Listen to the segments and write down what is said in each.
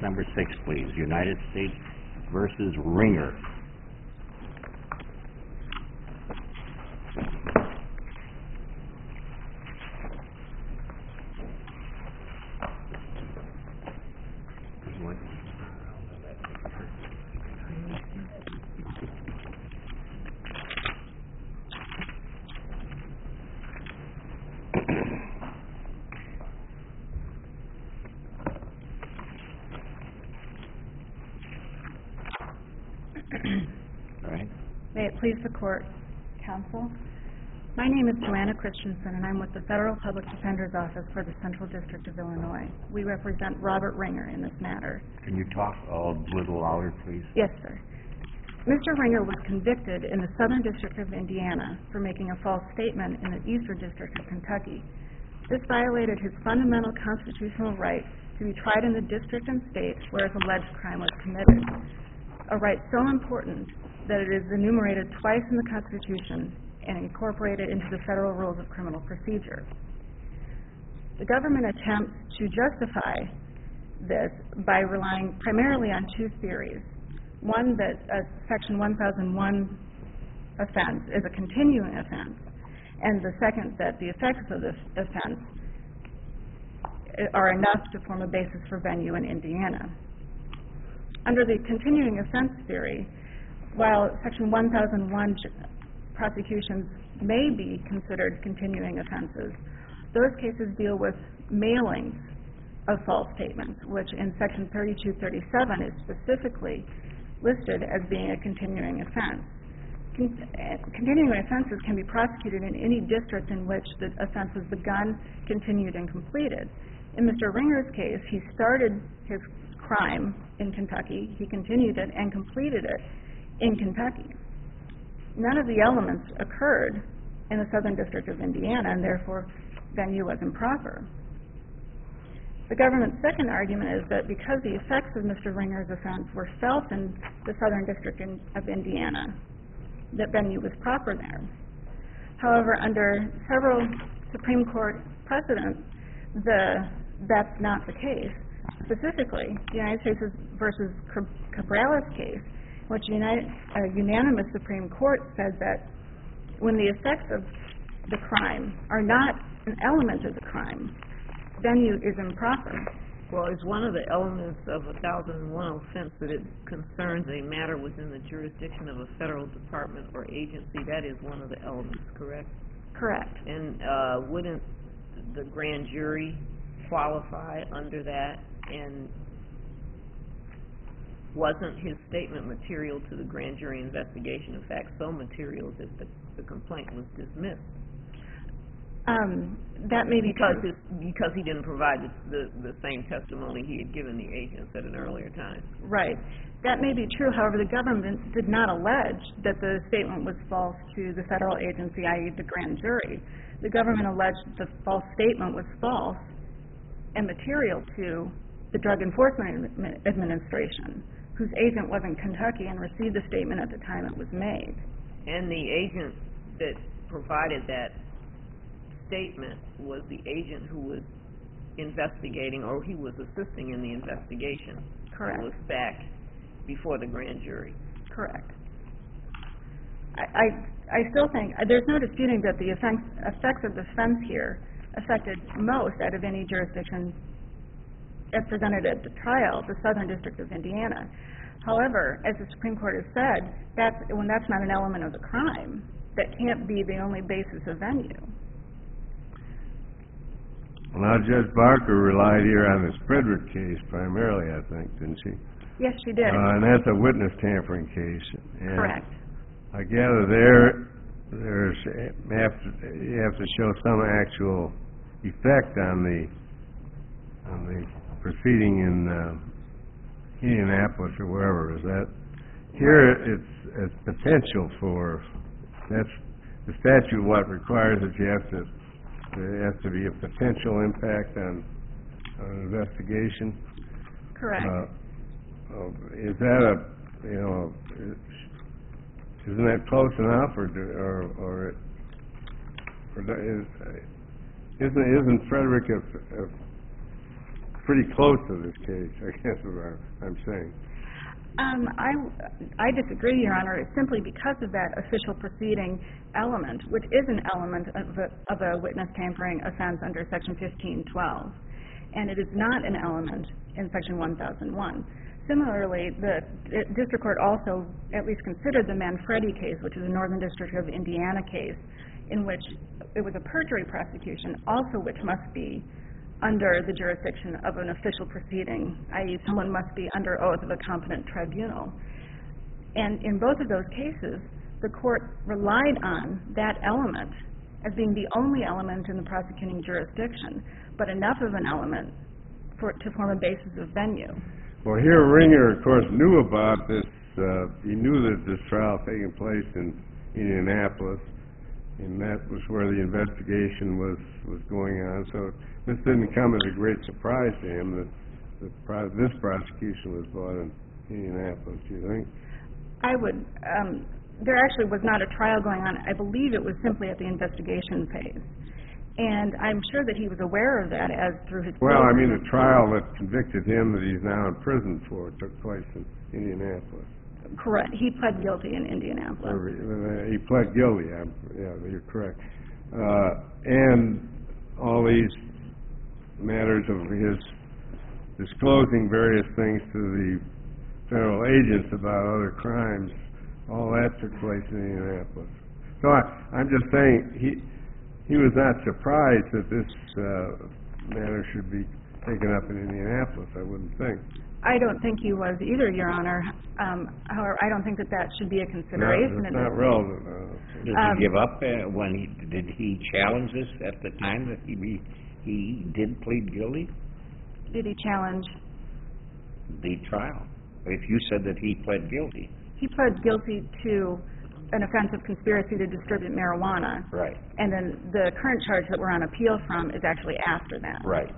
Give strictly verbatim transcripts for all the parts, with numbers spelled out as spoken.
number six, please. United States versus Ringer. May it please the Court, Counsel. My name is Joanna Christensen, and I'm with the Federal Public Defender's Office for the Central District of Illinois. We represent Robert Ringer in this matter. Can you talk a little louder, please? Yes, sir. Mister Ringer was convicted in the Southern District of Indiana for making a false statement in the Eastern District of Kentucky. This violated his fundamental constitutional right to be tried in the district and state where his alleged crime was committed, a right so important that it is enumerated twice in the Constitution and incorporated into the Federal Rules of Criminal Procedure. The government attempts to justify this by relying primarily on two theories. One, that a Section one thousand one offense is a continuing offense, and the second, that the effects of this offense are enough to form a basis for venue in Indiana. Under the continuing offense theory, while Section one thousand one prosecutions may be considered continuing offenses, those cases deal with mailings of false statements, which in Section thirty-two thirty-seven is specifically listed as being a continuing offense. Con- continuing offenses can be prosecuted in any district in which the offense was begun, continued, and completed. In Mister Ringer's case, he started his crime in Kentucky, he continued it, and completed it in Kentucky. None of the elements occurred in the Southern District of Indiana, and therefore venue was improper. The government's second argument is that because the effects of Mister Ringer's offense were felt in the Southern District in, of Indiana, that venue was proper there. However, under several Supreme Court precedents, the, that's not the case. Specifically, the United States versus Cabrales case, which a United, uh, unanimous Supreme Court said that when the effects of the crime are not an element of the crime, venue is improper. Well, is one of the elements of a one thousand one offense that it concerns a matter within the jurisdiction of a federal department or agency? That is one of the elements, correct? Correct. And uh, wouldn't the grand jury qualify under that? And wasn't his statement material to the grand jury investigation? In fact, so material that the, the complaint was dismissed. Um, that may be because true. His, because he didn't provide the, the, the same testimony he had given the agents at an earlier time. Right. That may be true. However, the government did not allege that the statement was false to the federal agency, that is the grand jury. The government alleged the false statement was false and material to the Drug Enforcement Administration, whose agent was in Kentucky and received the statement at the time it was made. And the agent that provided that statement was the agent who was investigating, or he was assisting in the investigation. Correct. It was back before the grand jury. Correct. I, I, I still think, uh, there's no disputing that the effects, effects of the offense here affected most out of any jurisdiction as presented at the trial, the Southern District of Indiana. However, as the Supreme Court has said, that's, when that's not an element of the crime, that can't be the only basis of venue. Well, now, Judge Barker relied here on this Frederick case primarily, I think, didn't she? Yes, she did. Uh, and that's a witness tampering case. And correct. I gather there, there's have to, you have to show some actual effect on the on the proceeding in uh, Indianapolis or wherever. Is that here? It's, it's potential for that's the statute. What requires that you have to. There has to be a potential impact on, on an investigation. Correct. Uh, is that a, you know, isn't that close enough, or or or, or is, isn't isn't Frederick a, a pretty close to this case, I guess is what I'm saying. Um, I, I disagree, Your Honor. It's simply because of that official proceeding element, which is an element of a, of a witness tampering offense under Section fifteen twelve, and it is not an element in Section one thousand one. Similarly, the uh, district court also at least considered the Manfredi case, which is a Northern District of Indiana case, in which it was a perjury prosecution, also which must be under the jurisdiction of an official proceeding, that is someone must be under oath of a competent tribunal. And in both of those cases, the court relied on that element as being the only element in the prosecuting jurisdiction, but enough of an element for to form a basis of venue. Well, here Ringer, of course, knew about this. Uh, he knew that this trial taking place in Indianapolis, and that was where the investigation was, was going on. So this didn't come as a great surprise to him that, that pro- this prosecution was brought in Indianapolis, do you think? I would, um, there actually was not a trial going on. I believe it was simply at the investigation phase. And I'm sure that he was aware of that as through his... Well, I mean, the trial that convicted him that he's now in prison for took place in Indianapolis. Correct. He pled guilty in Indianapolis. Or, uh, he pled guilty. I'm, yeah, you're correct. Uh, and all these matters of his disclosing various things to the federal agents about other crimes, all that took place in Indianapolis. So I, I'm just saying he he was not surprised that this uh, matter should be taken up in Indianapolis, I wouldn't think. I don't think he was either, Your Honor. Um, however, I don't think that that should be a consideration. No, it's not relevant. Uh, Did Um, he give up uh, when he, did he challenge this at the time that he be, he did plead guilty? Did he challenge? The trial. If you said that he pled guilty. He pled guilty to an offense of conspiracy to distribute marijuana. Right. And then the current charge that we're on appeal from is actually after that. Right.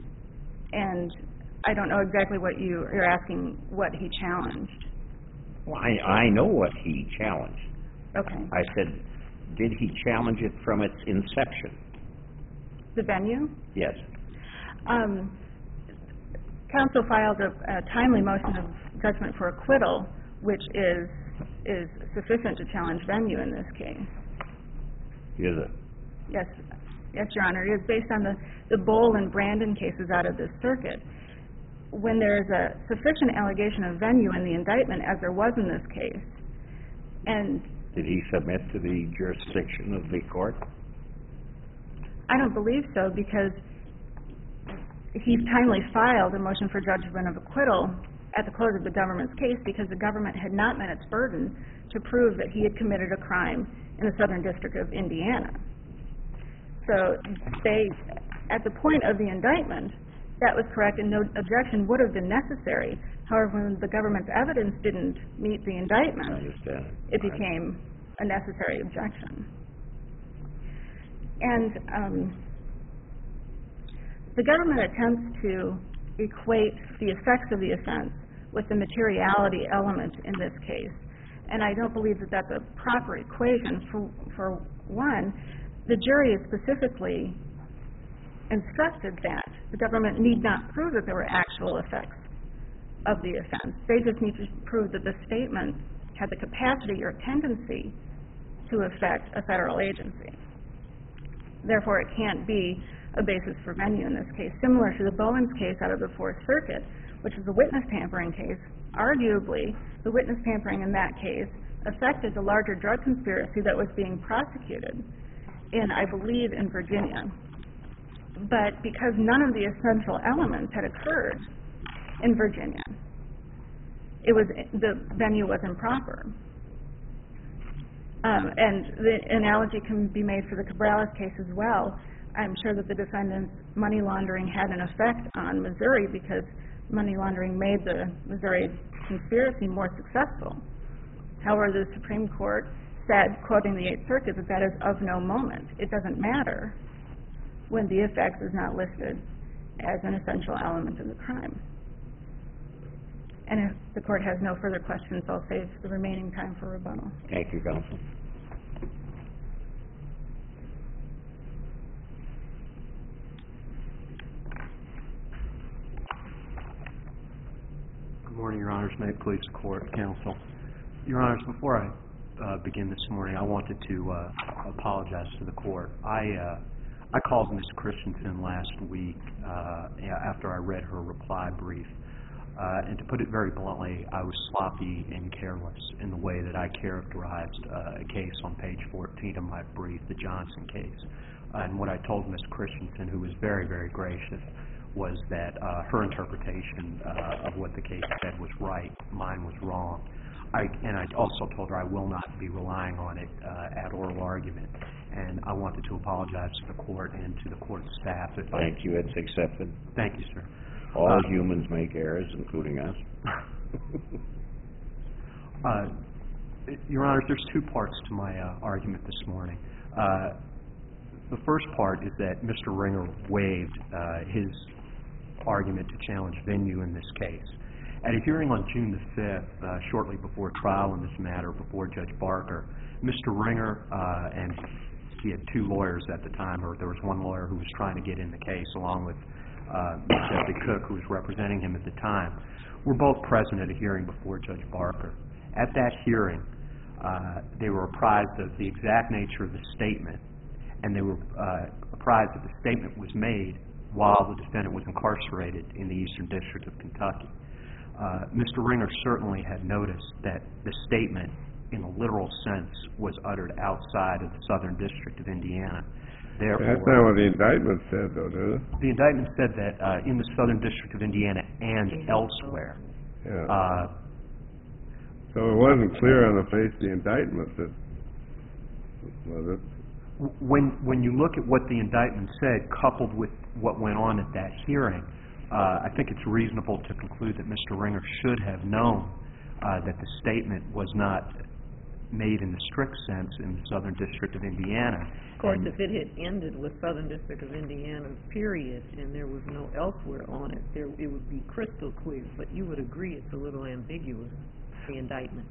And I don't know exactly what you, you're asking what he challenged. Well, I, I know what he challenged. Okay. I said, did he challenge it from its inception? The venue? Yes. Um, counsel filed a, a timely motion of judgment for acquittal, which is is sufficient to challenge venue in this case. Is it? Yes, yes, Your Honor. It is based on the, the Bowl and Brandon cases out of this circuit. When there is a sufficient allegation of venue in the indictment, as there was in this case, and... Did he submit to the jurisdiction of the court? I don't believe so, because he timely filed a motion for judgment of acquittal at the close of the government's case because the government had not met its burden to prove that he had committed a crime in the Southern District of Indiana. So they, at the point of the indictment, that was correct and no objection would have been necessary. However, when the government's evidence didn't meet the I indictment, understand. it became a necessary objection. And um, the government attempts to equate the effects of the offense with the materiality element in this case. And I don't believe that that's a proper equation. For, for one, the jury is specifically instructed that the government need not prove that there were actual effects of the offense. They just need to prove that the statement had the capacity or tendency to affect a federal agency. Therefore, it can't be a basis for venue in this case. Similar to the Bowens case out of the Fourth Circuit, which is a witness tampering case, arguably, the witness tampering in that case affected the larger drug conspiracy that was being prosecuted in, I believe, in Virginia. But because none of the essential elements had occurred in Virginia, it was, the venue was improper. Um, and the analogy can be made for the Cabrales case as well. I'm sure that the defendant's money laundering had an effect on Missouri because money laundering made the Missouri conspiracy more successful. However, the Supreme Court said, quoting the Eighth Circuit, that that is of no moment. It doesn't matter when the effects is not listed as an essential element of the crime. And if the court has no further questions, I'll save the remaining time for rebuttal. Thank you, counsel. Good morning, Your Honors. May it please the Court, Counsel. Your Honors, before I uh, begin this morning, I wanted to uh, apologize to the Court. I uh, I called Miz Christensen last week uh, after I read her reply brief, uh, and to put it very bluntly, I was sloppy and careless in the way that I characterized uh, a case on page fourteen of my brief, the Johnson case. Uh, and what I told Miz Christensen, who was very, very gracious, was that uh, her interpretation uh, of what the case said was right, mine was wrong. I, and I also told her I will not be relying on it uh, at oral argument. And I wanted to apologize to the Court and to the Court staff. If Thank I, you, it's accepted. Thank you, sir. All Uh, humans make errors, including us. uh, Your Honor, there's two parts to my uh, argument this morning. Uh, the first part is that Mister Ringer waived uh, his argument to challenge venue in this case. At a hearing on June the fifth, uh, shortly before trial in this matter before Judge Barker, Mister Ringer, uh, and he had two lawyers at the time, or there was one lawyer who was trying to get in the case along with uh, Jesse Cook, who was representing him at the time, were both present at a hearing before Judge Barker. At that hearing, uh, they were apprised of the exact nature of the statement, and they were uh, apprised that the statement was made while the defendant was incarcerated in the Eastern District of Kentucky. Uh, Mister Ringer certainly had noticed that the statement, in a literal sense, was uttered outside of the Southern District of Indiana. Therefore, That's not what the indictment said, though, did it? the indictment said that uh, in the Southern District of Indiana and elsewhere. Yeah. Uh, So it wasn't clear on the face of the indictment that, was it? When when you look at what the indictment said, coupled with what went on at that hearing, uh, I think it's reasonable to conclude that Mister Ringer should have known uh, that the statement was not made in the strict sense in the Southern District of Indiana. Of course, And if it had ended with Southern District of Indiana, period, and there was no elsewhere on it, there, it would be crystal clear. But you would agree it's a little ambiguous, the indictment.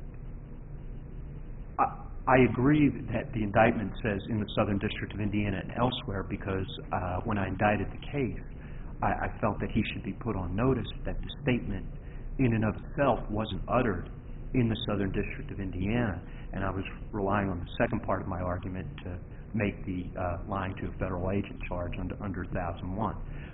I, I agree that the indictment says in the Southern District of Indiana and elsewhere because uh, when I indicted the case, I, I felt that he should be put on notice that the statement in and of itself wasn't uttered in the Southern District of Indiana, and I was relying on the second part of my argument to make the uh, lying to a federal agent charge under, under one thousand one.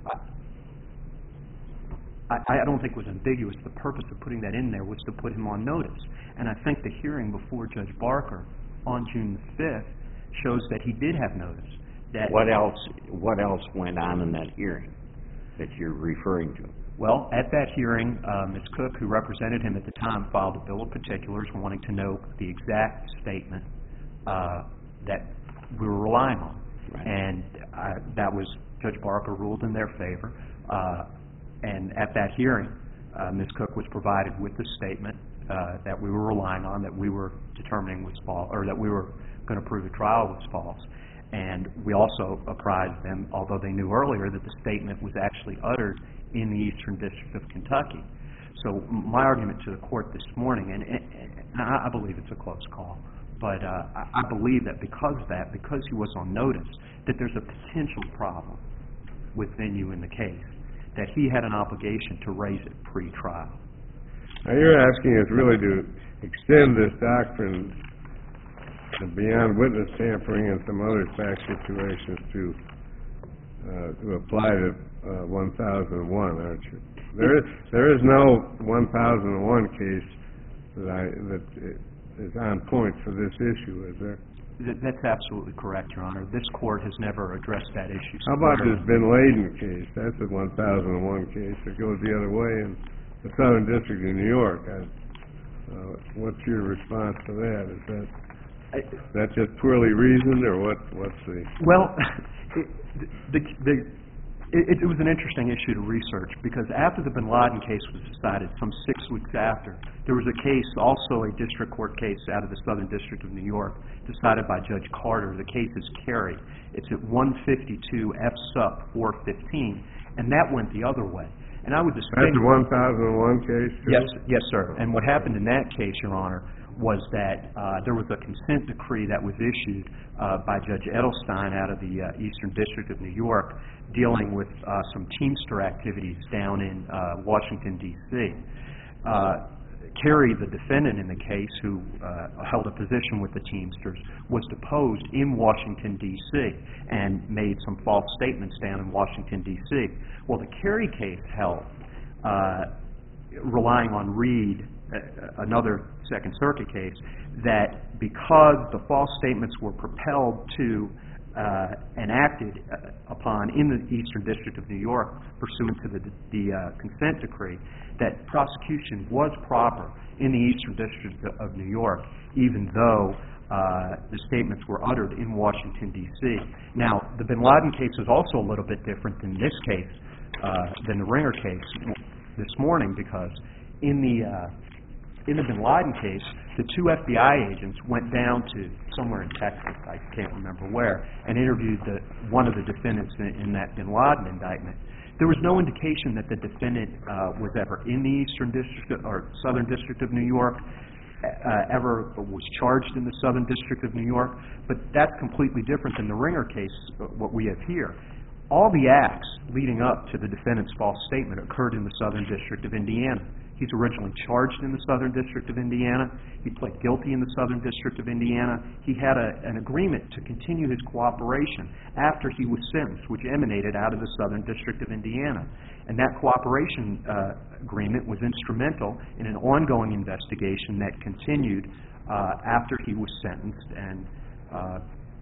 I, I don't think it was ambiguous. The purpose of putting that in there was to put him on notice. And I think the hearing before Judge Barker on June the fifth shows that he did have notice. That What else, what else went on in that hearing that you're referring to? Well, at that hearing, uh, Miz Cook, who represented him at the time, filed a bill of particulars wanting to know the exact statement uh, that we were relying on. Right. And uh, that was, Judge Barker ruled in their favor. Uh, and at that hearing, uh, Miz Cook was provided with the statement uh, that we were relying on, that we were determining was false, or that we were going to prove the trial was false. And we also apprised them, although they knew earlier, that the statement was actually uttered in the Eastern District of Kentucky. So my argument to the court this morning, and, and, and I believe it's a close call, but uh, I, I believe that because of that, because he was on notice, that there's a potential problem with venue in the case, that he had an obligation to raise it pre-trial. Now, you're asking us really to extend this doctrine beyond witness tampering and some other fact situations to uh, to apply to uh, one thousand one, aren't you? There is there is no one thousand one case that I that is on point for this issue, is there? Th- That's absolutely correct, Your Honor. This court has never addressed that issue. How about this Bin Laden case? That's a one thousand one case that goes the other way in the Southern District of New York. I, uh, what's your response to that? Is that I, Is that just poorly reasoned, or what? What's the? Well, it, the, the, it, it was an interesting issue to research because after the Bin Laden case was decided, some six weeks after, there was a case, also a district court case out of the Southern District of New York, decided by Judge Carter. The case is carried. It's at one fifty-two F Sup four fifteen, and that went the other way. And I would distinguish. That's a one thousand one case, too? Yes, yes, sir. And what happened in that case, Your Honor, was that uh, there was a consent decree that was issued uh, by Judge Edelstein out of the uh, Eastern District of New York dealing with uh, some Teamster activities down in uh, Washington, D C uh, Carey, the defendant in the case, who uh, held a position with the Teamsters, was deposed in Washington, D C, and made some false statements down in Washington, D C. Well, the Carey case held, uh, relying on Reed, uh, another Second Circuit case, that because the false statements were propelled to uh, and acted uh, upon in the Eastern District of New York pursuant to the, the uh, consent decree, that prosecution was proper in the Eastern District of New York, even though uh, the statements were uttered in Washington, D C. Now, the Bin Laden case is also a little bit different than this case, uh, than the Ringer case this morning, because in the uh, in the Bin Laden case, the two F B I agents went down to somewhere in Texas, I can't remember where, and interviewed the, one of the defendants in, in that Bin Laden indictment. There was no indication that the defendant uh, was ever in the Eastern District or Southern District of New York, uh, ever was charged in the Southern District of New York, but that's completely different than the Ringer case, uh, what we have here. All the acts leading up to the defendant's false statement occurred in the Southern District of Indiana. He's originally charged in the Southern District of Indiana. He pled guilty in the Southern District of Indiana. He had a, an agreement to continue his cooperation after he was sentenced, which emanated out of the Southern District of Indiana. And that cooperation uh, agreement was instrumental in an ongoing investigation that continued uh, after he was sentenced, and uh,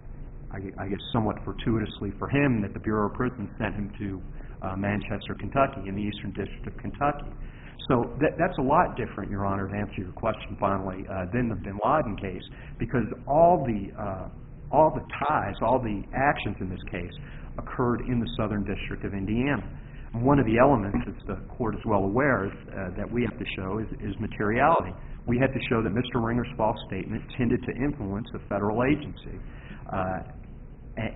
I, I guess somewhat fortuitously for him that the Bureau of Prisons sent him to uh, Manchester, Kentucky, in the Eastern District of Kentucky. So that, that's a lot different, Your Honor, to answer your question finally, uh, than the Bin Laden case, because all the uh, all the ties, all the actions in this case occurred in the Southern District of Indiana. And one of the elements, as the Court is well aware, is, uh, that we have to show is, is materiality. We had to show that Mister Ringer's false statement tended to influence a federal agency. Uh, and,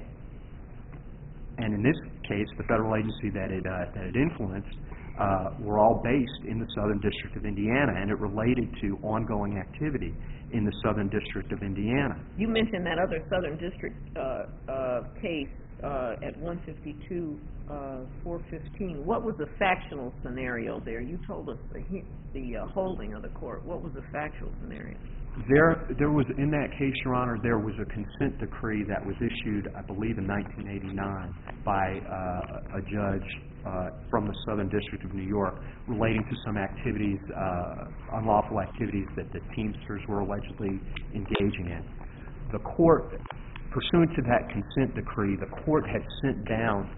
and in this case, the federal agency that it, uh, that it influenced Uh, were all based in the Southern District of Indiana, and it related to ongoing activity in the Southern District of Indiana. You mentioned that other Southern District uh, uh, case uh, at one fifty-two, four fifteen. What was the factual scenario there? You told us the, the uh, holding of the court. What was the factual scenario? There, there was, in that case, Your Honor, there was a consent decree that was issued, I believe, in nineteen eighty-nine by uh, a judge uh, from the Southern District of New York relating to some activities, uh, unlawful activities that the Teamsters were allegedly engaging in. The court, pursuant to that consent decree, the court had sent down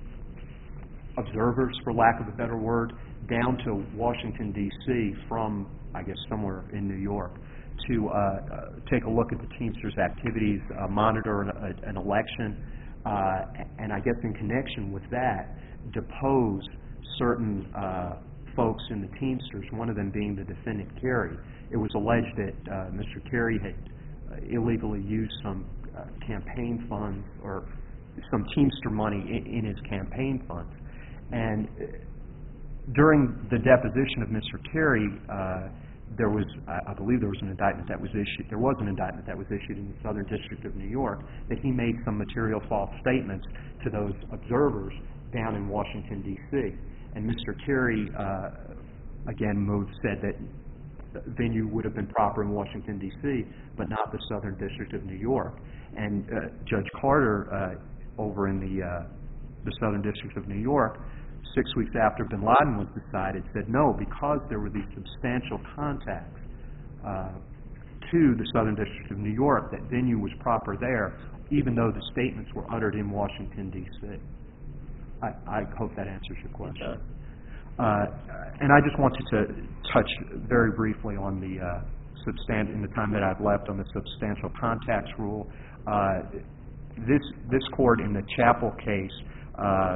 observers, for lack of a better word, down to Washington, D C from, I guess, somewhere in New York, to uh, uh, take a look at the Teamsters' activities, uh, monitor an, a, an election, uh, and I guess in connection with that, depose certain uh, folks in the Teamsters, one of them being the defendant, Carey. It was alleged that uh, Mister Carey had uh, illegally used some uh, campaign funds or some Teamster money in, in his campaign funds. And uh, during the deposition of Mister Carey, uh, there was, I believe there was an indictment that was issued, there was an indictment that was issued in the Southern District of New York that he made some material false statements to those observers down in Washington, D C. And Mister Carey, uh, again, moved, said that the venue would have been proper in Washington, D C, but not the Southern District of New York. And uh, Judge Carter, uh, over in the, uh, the Southern District of New York, six weeks after Bin Laden was decided, said no, because there were these substantial contacts uh, to the Southern District of New York, that venue was proper there, even though the statements were uttered in Washington, D C. I, I hope that answers your question. Uh, and I just wanted to touch very briefly on the uh, substan- in the time that I've left on the substantial contacts rule. Uh, this this court in the Chappell case uh,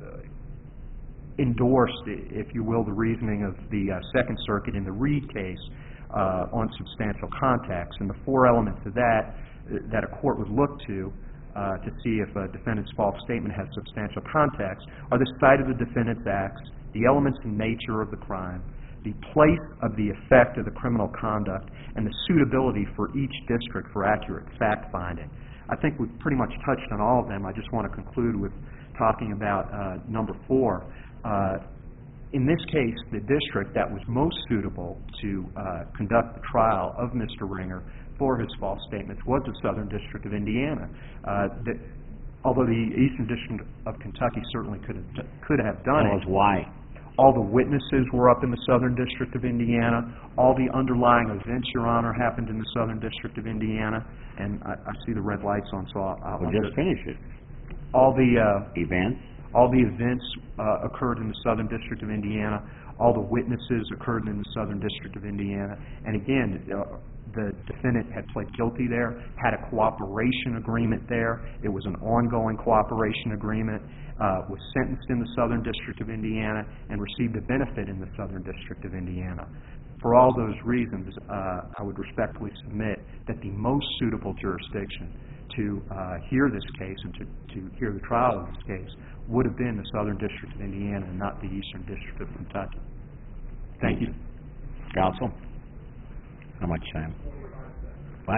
endorsed, if you will, the reasoning of the uh, Second Circuit in the Reed case uh, on substantial contacts, and the four elements of that that a court would look to uh, to see if a defendant's false statement has substantial contacts are the site of the defendant's acts, the elements and nature of the crime, the place of the effect of the criminal conduct, and the suitability for each district for accurate fact-finding. I think we've pretty much touched on all of them. I just want to conclude with talking about uh, number four. Uh, in this case, the district that was most suitable to uh, conduct the trial of Mister Ringer for his false statements was the Southern District of Indiana. Uh, the, although the Eastern District of Kentucky certainly could have, could have done Tell it. us why. All the witnesses were up in the Southern District of Indiana. All the underlying events, Your Honor, happened in the Southern District of Indiana. And I, I see the red lights on, so I'll... I'll Well, just finish it. all the... Uh, Events? all the events uh, occurred in the Southern District of Indiana. All the witnesses occurred in the Southern District of Indiana. And again, uh, the defendant had pled guilty there, had a cooperation agreement there. It was an ongoing cooperation agreement, uh, was sentenced in the Southern District of Indiana, and received a benefit in the Southern District of Indiana. For all those reasons, uh, I would respectfully submit that the most suitable jurisdiction to uh, hear this case and to, to hear the trial of this case would have been the Southern District of Indiana and not the Eastern District of Kentucky. Thank you. Counsel? How much time? What?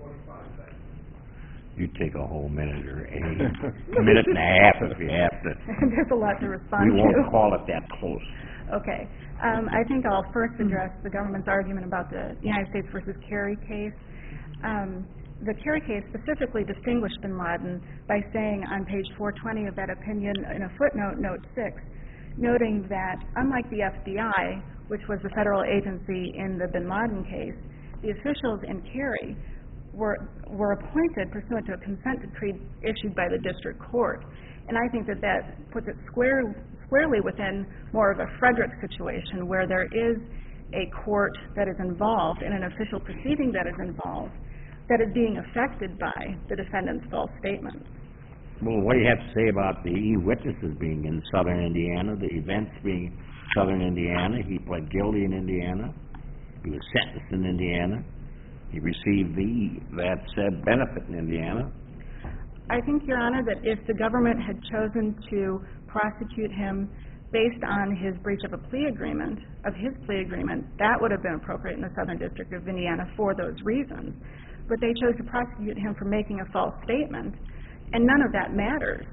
You take a whole minute or a minute and a half if you have to. There's a lot to respond We to. won't call it that close. Okay. Um, I think I'll first address the government's argument about the United States versus Kerry case. Um, the Kerry case specifically distinguished bin Laden by saying on page four twenty of that opinion in a footnote, note six, noting that unlike the F B I, which was the federal agency in the bin Laden case, the officials in Kerry were were appointed pursuant to a consent decree issued by the district court. And I think that that puts it square, squarely within more of a Frederick situation where there is a court that is involved and an official proceeding that is involved that is being affected by the defendant's false statements. Well, what do you have to say about the witnesses being in southern Indiana, the events being southern Indiana? He pled guilty in Indiana. He was sentenced in Indiana. He received the that said benefit in Indiana. I think, Your Honor, that if the government had chosen to prosecute him based on his breach of a plea agreement, of his plea agreement, that would have been appropriate in the Southern District of Indiana for those reasons. But they chose to prosecute him for making a false statement, and none of that matters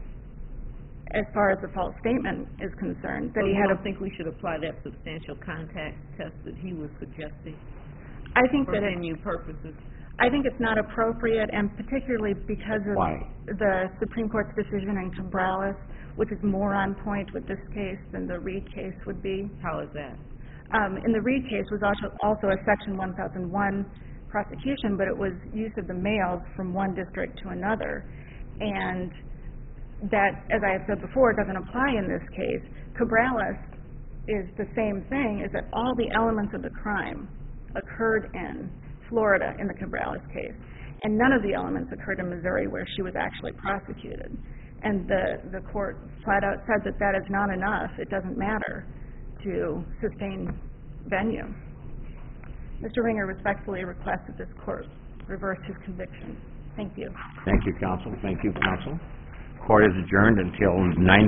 as far as the false statement is concerned. That So he you had a don't think we should apply that substantial contact test that he was suggesting I think for that it, venue purposes? I think it's not appropriate, and particularly because of Why? the Supreme Court's decision in Cabrales, which is more on point with this case than the Reed case would be. How is that? Um, in the Reed case was also, also a Section one thousand one prosecution, but it was use of the mails from one district to another. And that, as I have said before, doesn't apply in this case. Cabrales is the same thing, is that all the elements of the crime occurred in Florida in the Cabrales case, and none of the elements occurred in Missouri where she was actually prosecuted. And the, the court flat out said that that is not enough, it doesn't matter, to sustain venue. Mister Ringer respectfully requests that this court reverse his conviction. Thank you. Thank you, counsel. Thank you, counsel. Court is adjourned until nine